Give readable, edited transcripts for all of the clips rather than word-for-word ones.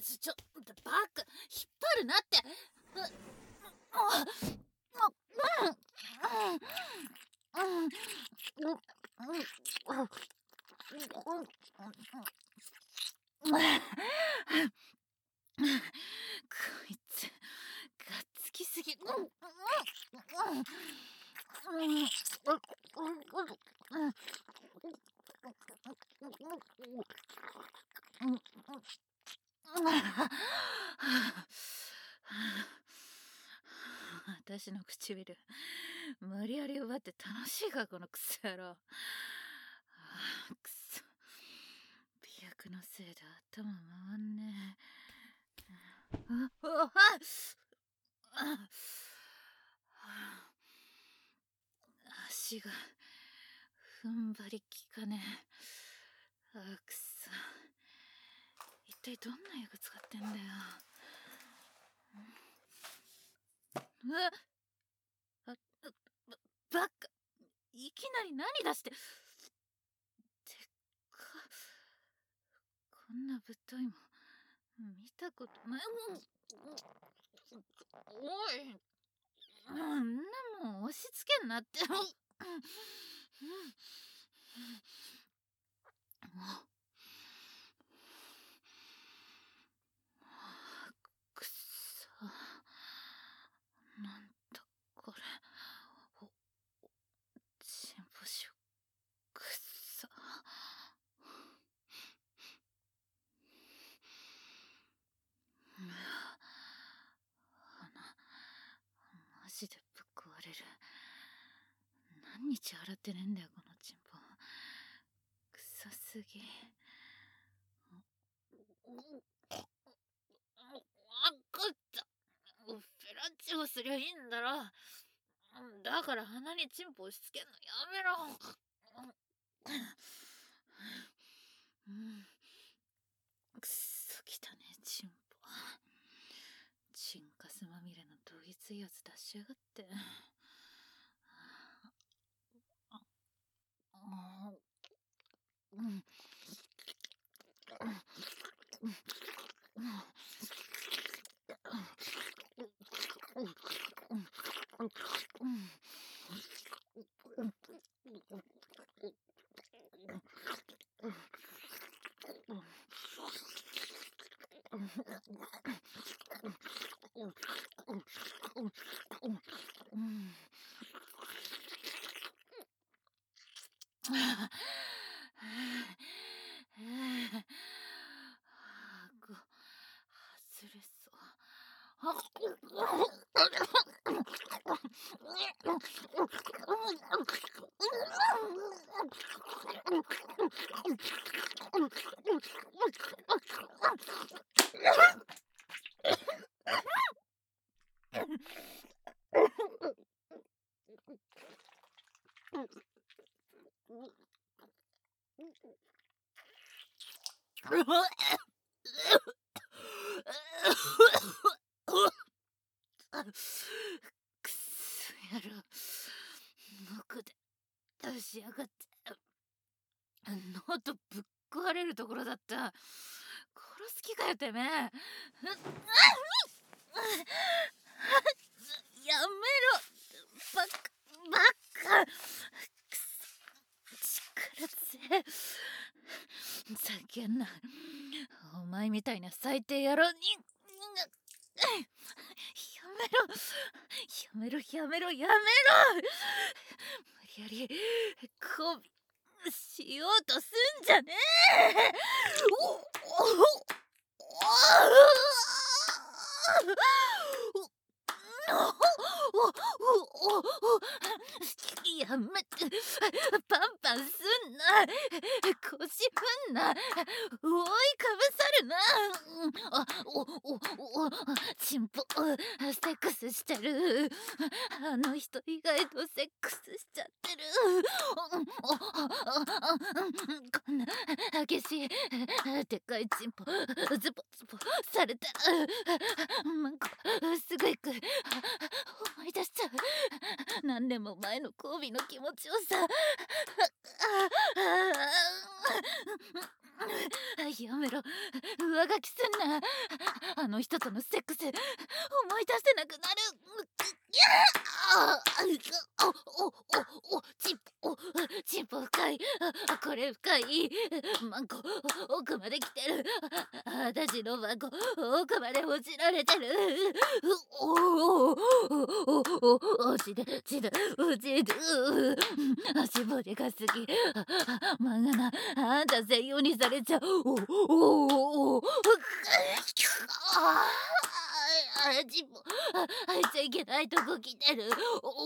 バカ、引っ張るなって。こいつがっつきすぎ。私の唇無理やり奪って楽しいか、このクソ野郎。くそ、美薬のせいで頭回んね足が踏ん張りきかねえ。くそ、一体どんな薬使ってんだよ。バカ、いきなり何出して。でっか、こんな物体も見たことない。おい、んなもん押し付けんなって。くそ、なんだこれ。チンポショ、くそ。マジでぶっ壊れる。何日洗ってねえんだよ、このチンポ。臭すぎ。フェラチオすりゃいいんだろ。だから鼻にチンポ押し付けんのやめろ。くっそ汚ねえチンポ。チンカスまみれのどぎついやつ出しやがって。外れそう。くそやろ、僕で出しやがって。喉ぶっ壊れるところだった。殺す気かよてめえ。やめろ、バカ。くそ、力強え。ざけんな、お前みたいな最低野郎に。やめろ無理やりこびしようとすんじゃねえ。やめて、パンパンすんな、腰振んな、覆いかぶさるな。チンポセックスしてる。あの人以外とセックスしちゃってる。こんな激しいでかいチンポズボズボされたらすぐ行く。思い出しちゃう。何年も前の後褒美の気持ちをさ。やめろ、上書きすんな。あの人とのセックス思い出せなくなる。チンポ深い。これ深い。マンコ奥まで来てる。私のマンコ奥まで落ちられてる。落ちて落ちて足骨がすぎ。漫画なあんた専用にされちゃう。チンポ入っちゃいけないとこ来てる。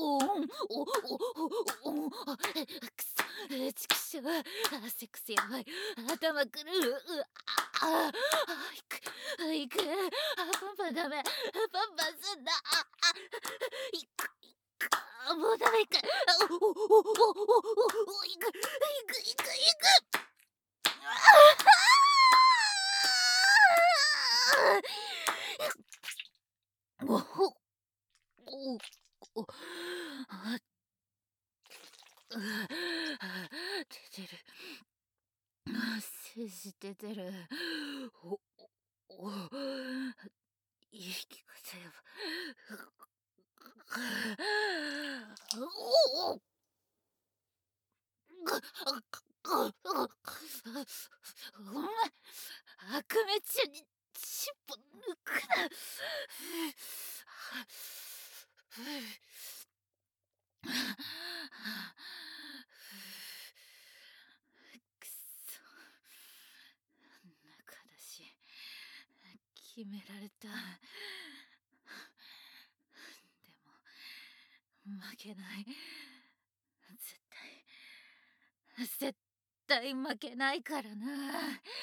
くそ、ちくしょう。セックスやばい。頭くる。行く。パンパンダメ。パンパンすんな。もうダメか。行く。出てる。精子出てる。いい聞こえよ。お前、悪夢中に尻尾抜くな。くそ、中だし決められた。でも負けない。絶対負けないからな。